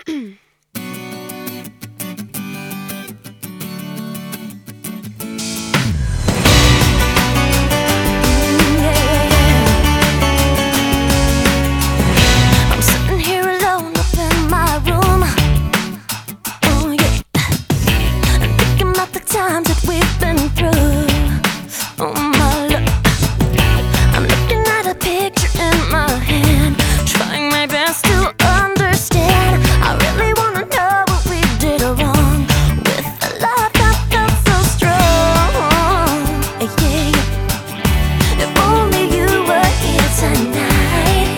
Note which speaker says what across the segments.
Speaker 1: I'm sitting here alone up in my room. Oh yeah, and thinking about the times that we've been through. Oh my love, I'm looking at a picture in my hand, trying my best to understand. I really wanna know what we did wrong with a love that felt so strong. Yeah, if only you were here tonight,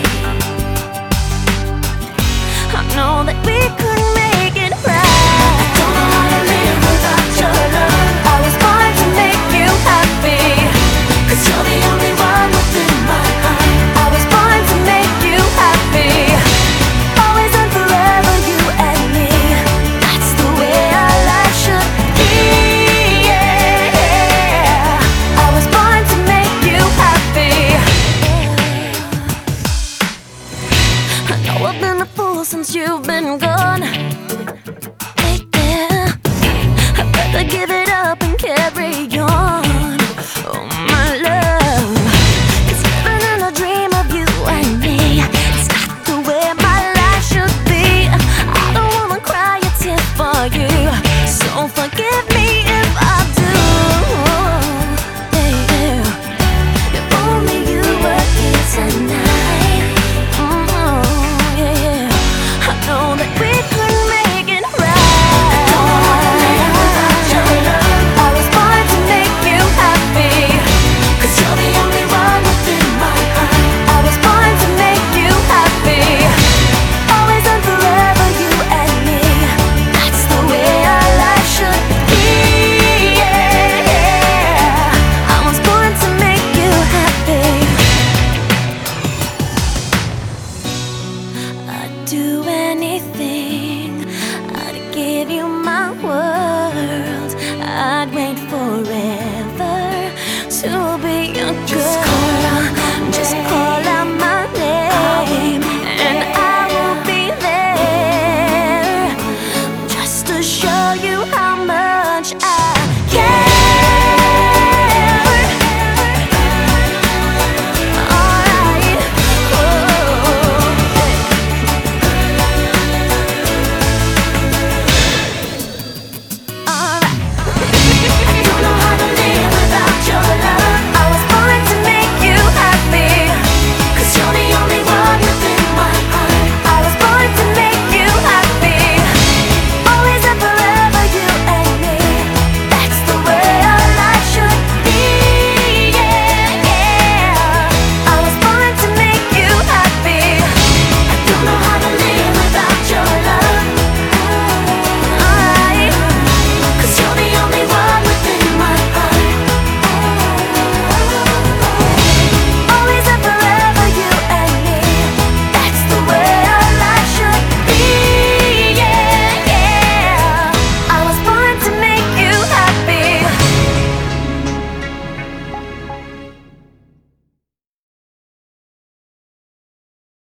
Speaker 1: I know that we could make it right. I don't know how to live without your love. I was born to make you happy, 'cause you're the only one within my heart. I was born to make you happy, always and forever, you and me. That's the way our life should be, yeah. I was born to make you happy. I know I've been a fool since you've been gone. Yeah, I better give it up and carry on. Oh my love, it's living in a dream of you and me. It's not the way my life should be. I don't wanna cry a tear for you, so forgive me if I do. Yeah, if only you were here tonight. Yeah, I know that we could make it right. I don't know how to live without your love. I was born to make you happy, 'cause you're the only one within my heart. I was born to make you happy, always and forever, you and me. That's the way our life should be, yeah. I was born to make you happy. I'd do anything